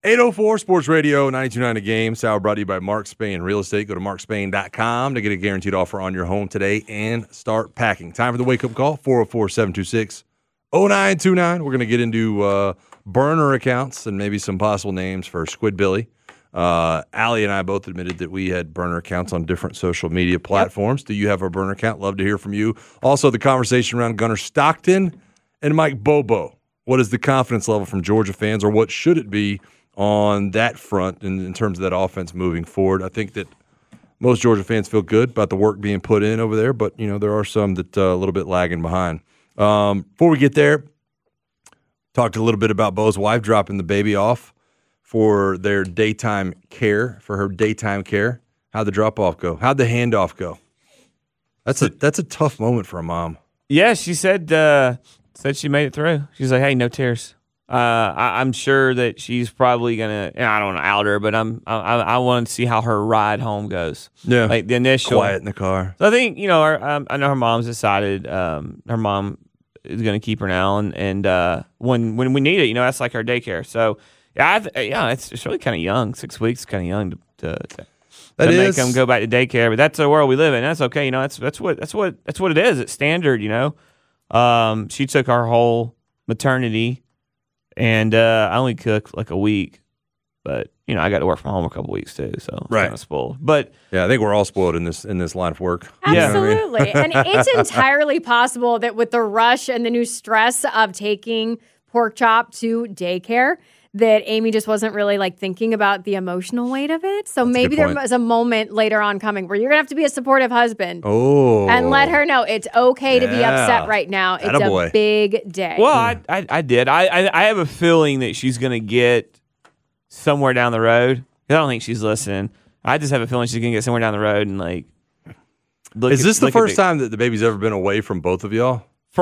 804 Sports Radio 92.9 A Game. Sour brought to you by Mark Spain Real Estate. Go to markspain.com to get a guaranteed offer on your home today and start packing. Time for the wake-up call, 404-726-0929. We're going to get into burner accounts and maybe some possible names for Squid Billy. Allie and I both admitted that we had burner accounts on different social media platforms. Yep. Do you have a burner account? Love to hear from you. Also, the conversation around Gunnar Stockton and Mike Bobo. What is the confidence level from Georgia fans, or what should it be on that front in terms of that offense moving forward? I think that most Georgia fans feel good about the work being put in over there, but there are some that a little bit lagging behind. Before we get there, talked a little bit about Bo's wife dropping the baby off for their daytime care, for her daytime care. How'd the drop-off go? How'd the handoff go? That's a tough moment for a mom. Yeah, she said she made it through. She's like, hey, no tears. I'm sure that she's probably gonna. I don't want to out her, but I want to see how her ride home goes. Yeah, like the initial quiet in the car. So I think I know her mom's decided. Her mom is gonna keep her now, and when we need it, that's like our daycare. So it's really kind of young. 6 weeks, kind of young to make them go back to daycare. But that's the world we live in. That's okay. That's what it is. It's standard. She took our whole maternity. And I only cooked like a week, but I got to work from home a couple weeks too, so kind of spoiled. But yeah, I think we're all spoiled in this line of work. Absolutely, and it's entirely possible that with the rush and the new stress of taking pork chop to daycare, that Amy just wasn't really thinking about the emotional weight of it. So maybe there was a moment later on coming where you're gonna have to be a supportive husband. And let her know it's okay to be upset right now. It's a big day. Well, I did. I have a feeling that she's gonna get somewhere down the road. I don't think she's listening. I just have a feeling she's gonna get somewhere down the road and Is this the first time that the baby's ever been away from both of y'all?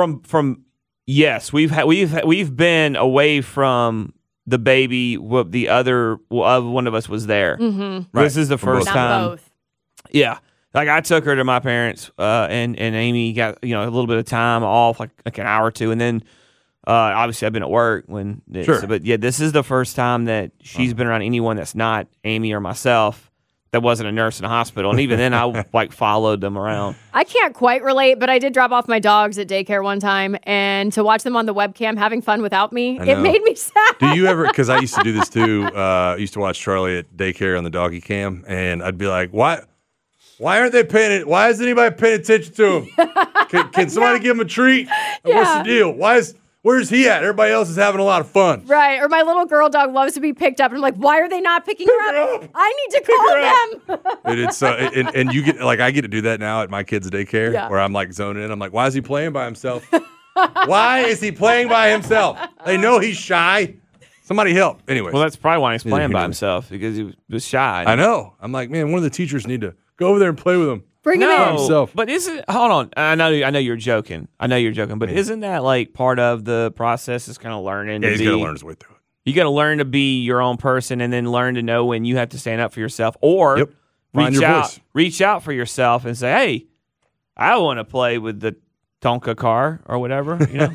Yes, we've been away from the baby. The other one of us was there. Mm-hmm. Right. This is the first time. Both. Yeah, I took her to my parents, and Amy got a little bit of time off, like an hour or two, and then obviously I've been at work when. But yeah, this is the first time that she's been around anyone that's not Amy or myself. That wasn't a nurse in a hospital, and even then I followed them around. I can't quite relate, but I did drop off my dogs at daycare one time, and to watch them on the webcam having fun without me, it made me sad. Do you ever? Because I used to do this too. I used to watch Charlie at daycare on the doggy cam, and I'd be like, "Why aren't they paying it? Why isn't anybody paying attention to him? Can somebody give him a treat? What's the deal? Where's he at? Everybody else is having a lot of fun." Right. Or my little girl dog loves to be picked up. And I'm like, why are they not picking her up? I need to call them. And it's and you get I get to do that now at my kids' daycare where I'm zoning in. I'm like, why is he playing by himself? Why is he playing by himself? They know he's shy. Somebody help. Anyway. Well, that's probably why he's playing by himself, because he was shy. I know. I'm like, man, one of the teachers need to go over there and play with him. Bring him in. Himself. But hold on. I know you're joking. But isn't that part of the process is kind of learning? Yeah, he's got to learn his way through it. You got to learn to be your own person, and then learn to know when you have to stand up for yourself, or reach out for yourself and say, "Hey, I want to play with the Tonka car or whatever." Get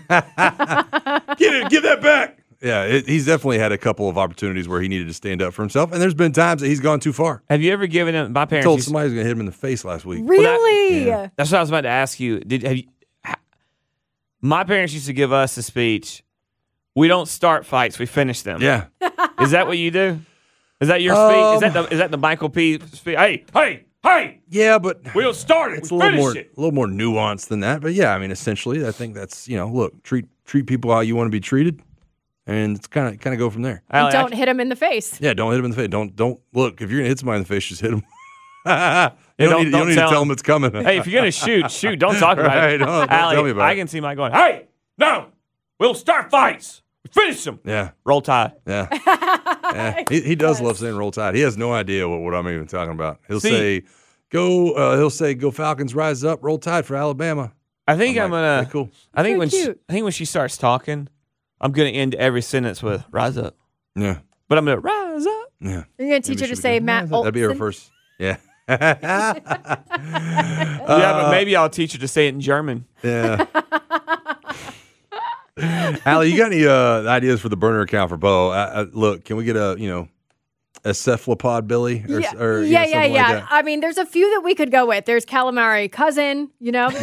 it, give that back. Yeah, he's definitely had a couple of opportunities where he needed to stand up for himself, and there's been times that he's gone too far. Have you ever given him? My parents told somebody was going to hit him in the face last week. Really? That's what I was about to ask you. My parents used to give us a speech. We don't start fights; we finish them. Yeah. Is that what you do? Is that your speech? Is that the Michael P. speech? Hey! Yeah, but we don't start it. It's we a finish it. little more nuanced than that. But yeah, I mean, essentially, I think that's look, treat people how you want to be treated. And it's kind of go from there. And don't hit him in the face. Yeah, don't hit him in the face. Don't look. If you're gonna hit somebody in the face, just hit him. You don't need to tell him it's coming. Hey, if you're gonna shoot. Don't talk about it. Don't tell me about it. I can see Mike going, "Hey, no, we'll start fights. We finish them." Yeah. Roll Tide. Yeah. He does love saying Roll Tide. He has no idea what I'm even talking about. He'll say, "Go Falcons, rise up, Roll Tide for Alabama." I think I'm gonna. Cool. I think when she starts talking, I'm going to end every sentence with "rise up." Yeah. But I'm going to rise up. Yeah. You're going to teach her to say Matt Olson. That'd be her first. Yeah. But maybe I'll teach her to say it in German. Yeah. Allie, you got any ideas for the burner account for Bo? Look, can we get a cephalopod Billy? Or, Yeah, or, yeah, something like that? I mean, there's a few that we could go with. There's calamari cousin,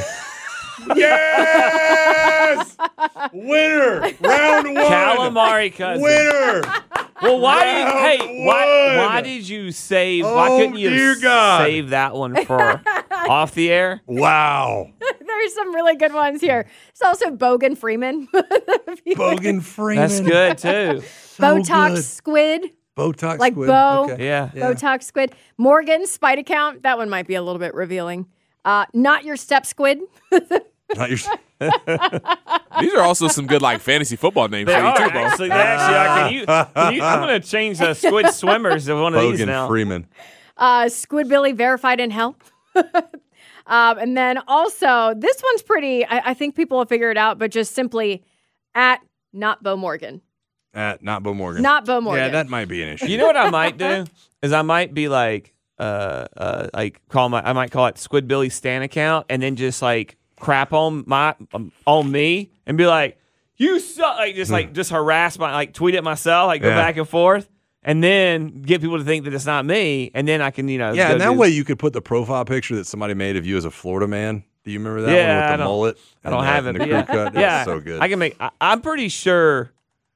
Yes! Winner! Round one! Calamari cousin. Winner! Well, why Round did you save? Oh, Why couldn't you dear God. save that one for off the air? Wow. There's some really good ones here. There's also Bogan Freeman. Bogan Freeman. That's good too. Botox good. squid. Botox Like squid. Bo. Okay. Yeah. Botox squid. Morgan Spite account. That one might be a little bit revealing. Not your step squid. Not your, These are also some good fantasy football names They for you are too, Bo. actually. They actually are. Can you, I'm going to change the squid swimmers to one of these Bogan now. Freeman. Squid Billy verified in hell. And then also, this one's pretty, I think people will figure it out, but just simply at not Bo Morgan. Not Bo Morgan. Not Bo Morgan. Yeah, that might be an issue. You know what I might do is I might be I might call it Squid Billy Stan account and then just crap on me and be like, you suck, just harass tweet at myself, go Yeah. back and forth, and then get people to think that it's not me, and then I can Yeah, go and that do- way you could put the profile picture that somebody made of you as a Florida man. Do you remember that Yeah, one I with the don't- mullet? I don't and have and it. The But crew yeah, cut? It yeah, was so good. I can make. I'm pretty sure.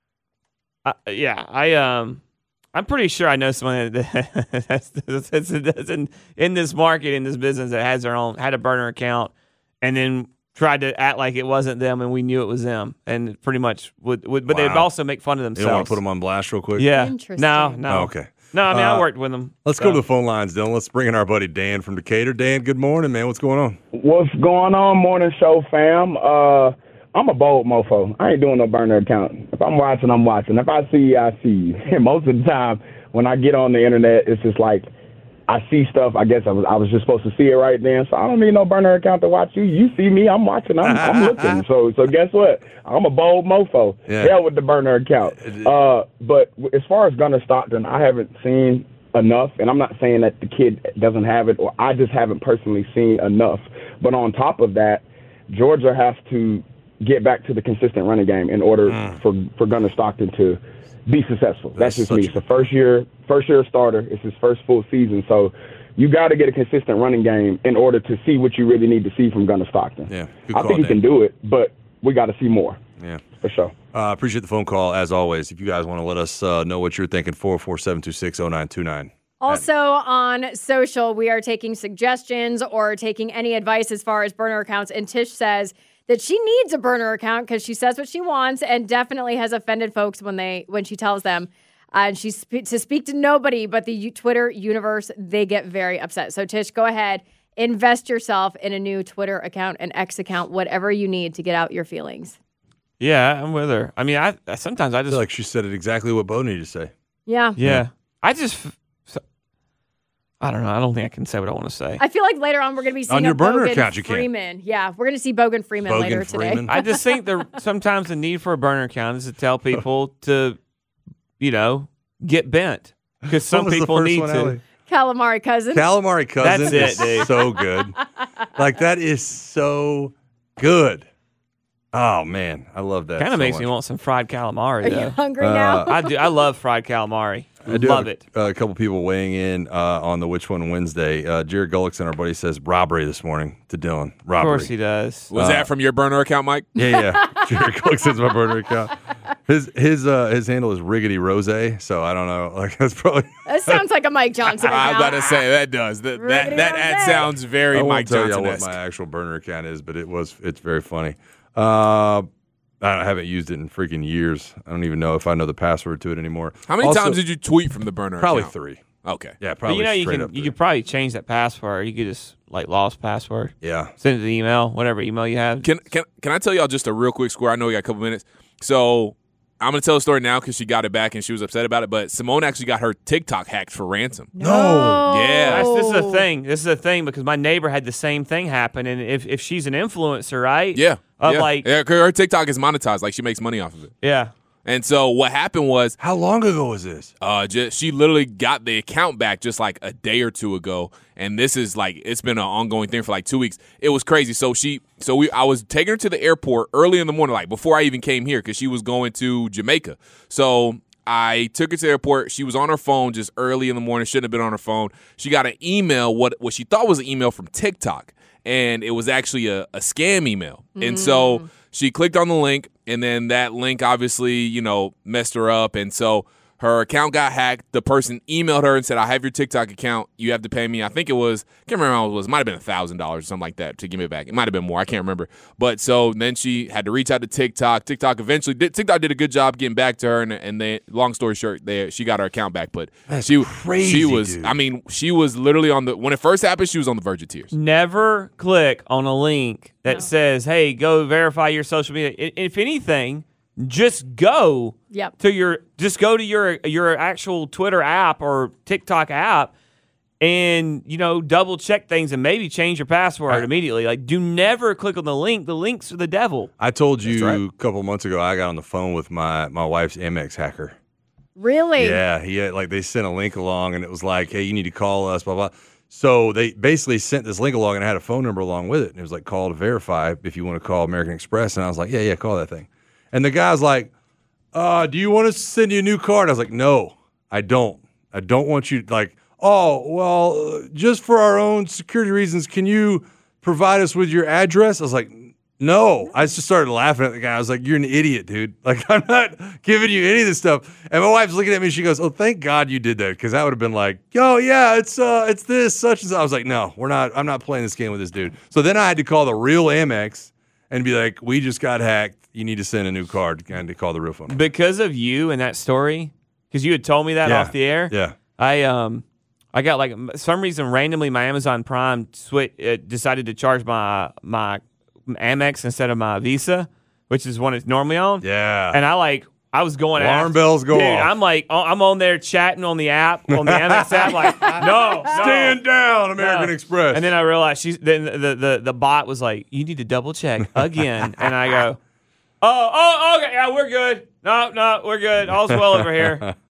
I'm pretty sure I know someone that's in this market, in this business, that had a burner account, and then tried to act like it wasn't them, and we knew it was them, and pretty much would but they'd Wow. also make fun of You themselves. don't want to put them on blast real quick? Yeah. Interesting. No. Oh, okay. No, I mean I worked with them. Let's go to the phone lines, Dylan. Let's bring in our buddy Dan from Decatur. Dan, good morning, man. What's going on? What's going on, morning show fam? I'm a bold mofo. I ain't doing no burner account. If I'm watching, I'm watching. If I see you, I see you. And most of the time, when I get on the internet, it's just I see stuff. I guess I was just supposed to see it right then. So I don't need no burner account to watch you. You see me, I'm watching. I'm looking. So guess what? I'm a bold mofo. Yeah. Hell with the burner account. But as far as Gunnar Stockton, I haven't seen enough, and I'm not saying that the kid doesn't have it, or I just haven't personally seen enough. But on top of that, Georgia has to get back to the consistent running game in order for Gunnar Stockton to be successful. That's just me. It's a first year starter. It's his first full season. So you got to get a consistent running game in order to see what you really need to see from Gunnar Stockton. Yeah, good I call, think he Dan. can do it, but we got to see more. Yeah. For sure. Appreciate the phone call, as always. If you guys want to let us know what you're thinking, 447260929. Also on social, we are taking suggestions or taking any advice as far as burner accounts. And Tish says that she needs a burner account because she says what she wants and definitely has offended folks when she tells them. And she's to speak to nobody but the Twitter universe. They get very upset. So Tish, go ahead, invest yourself in a new Twitter account, an X account, whatever you need to get out your feelings. Yeah, I'm with her. I mean, I sometimes I I just feel like she said it exactly what Bo needed to say. Yeah. yeah. I don't know. I don't think I can say what I want to say. I feel like later on we're going to be seeing On your a burner Bogan account, you can. Freeman. Yeah, we're going to see Bogan Freeman Bogan later Freeman. today. I just think sometimes the need for a burner account is to tell people to, get bent because some What was the people first need one, to. Allie? Calamari cousin. Calamari cousin That's it, is dude. so good. That is so good. Oh, man. I love that. Kind of so makes much. me want some fried calamari. Are you Though. hungry now? I do. I love fried calamari. I do Love have it. A couple people weighing in on the Which One Wednesday. Jared Gullickson, our buddy, says robbery this morning to Dylan. Of Robbery. course he does. Was that from your burner account, Mike? Yeah. Jared Gullickson's my burner account. His handle is Riggedy Rose, so I don't know. That's probably. That sounds like a Mike Johnson I was account. about to say that does. That Riggedy ad Rose. sounds very I won't Mike tell you what Johnson-esque. my actual burner account is, but it's very funny. I haven't used it in freaking years. I don't even know if I know the password to it anymore. How many Also, times did you tweet from the burner Probably account? 3. Okay. Yeah, But probably you straight up you 3. could probably change that password. You could just lost password. Yeah. Send it to the email, whatever email you have. Can I tell y'all just a real quick score? I know we got a couple minutes. So I'm going to tell a story now because she got it back and she was upset about it. But Simone actually got her TikTok hacked for ransom. No. Yeah. This is a thing. This is a thing because my neighbor had the same thing happen. And if she's an influencer, right? Yeah. Of yeah. 'Cause her TikTok is monetized. She makes money off of it. Yeah. And so what happened was, How long ago was this? she literally got the account back just like a day or two ago, and this is like it's been an ongoing thing for like 2 weeks. It was crazy. I was taking her to the airport early in the morning, like before I even came here, because she was going to Jamaica. So I took her to the airport. She was on her phone just early in the morning. Shouldn't have been on her phone. She got an email, what she thought was an email from TikTok, and it was actually a scam email. And so she clicked on the link, and then that link obviously, messed her up. And so her account got hacked. The person emailed her and said, I have your TikTok account. You have to pay me. I think it was, I can't remember how much it was. It might have been $1,000 or something like that to give me it back. It might have been more. I can't remember. But so then she had to reach out to TikTok. TikTok did a good job getting back to her. And they, long story short, she got her account back. But crazy, she was, dude. she was literally when it first happened, she was on the verge of tears. Never click on a link that says, hey, go verify your social media. If anything, just go to your actual Twitter app or TikTok app and, double check things and maybe change your password immediately. Like, do never click on the link. The links are the devil. I told you a couple months ago I got on the phone with my wife's Amex hacker. Really? Yeah, they sent a link along and it was like, hey, you need to call us, blah, blah. So they basically sent this link along and I had a phone number along with it. And it was like, call to verify if you want to call American Express. And I was like, yeah, call that thing. And the guy's like, do you want us to send you a new card? I was like, no, I don't. I don't want you just for our own security reasons, can you provide us with your address? I was like, no. I just started laughing at the guy. I was like, you're an idiot, dude. Like, I'm not giving you any of this stuff. And my wife's looking at me and she goes, oh, thank God you did that. Because that would have been like, oh, yeah, it's this, such and such. I was like, no, I'm not playing this game with this dude. So then I had to call the real Amex and be like, we just got hacked. You need to send a new card and to call the real phone. Because of you and that story, because you had told me that off the air. Yeah. I got like some reason randomly my Amazon Prime decided to charge my Amex instead of my Visa, which is one it's normally on. Yeah. And I was going alarm bells go off. I'm like, I'm on there chatting on the app, on the Amex app, like, no, stand down, American Express. And then I realized then the bot was like, you need to double check again. And I go, oh, okay, yeah, we're good. No, we're good. All's well over here.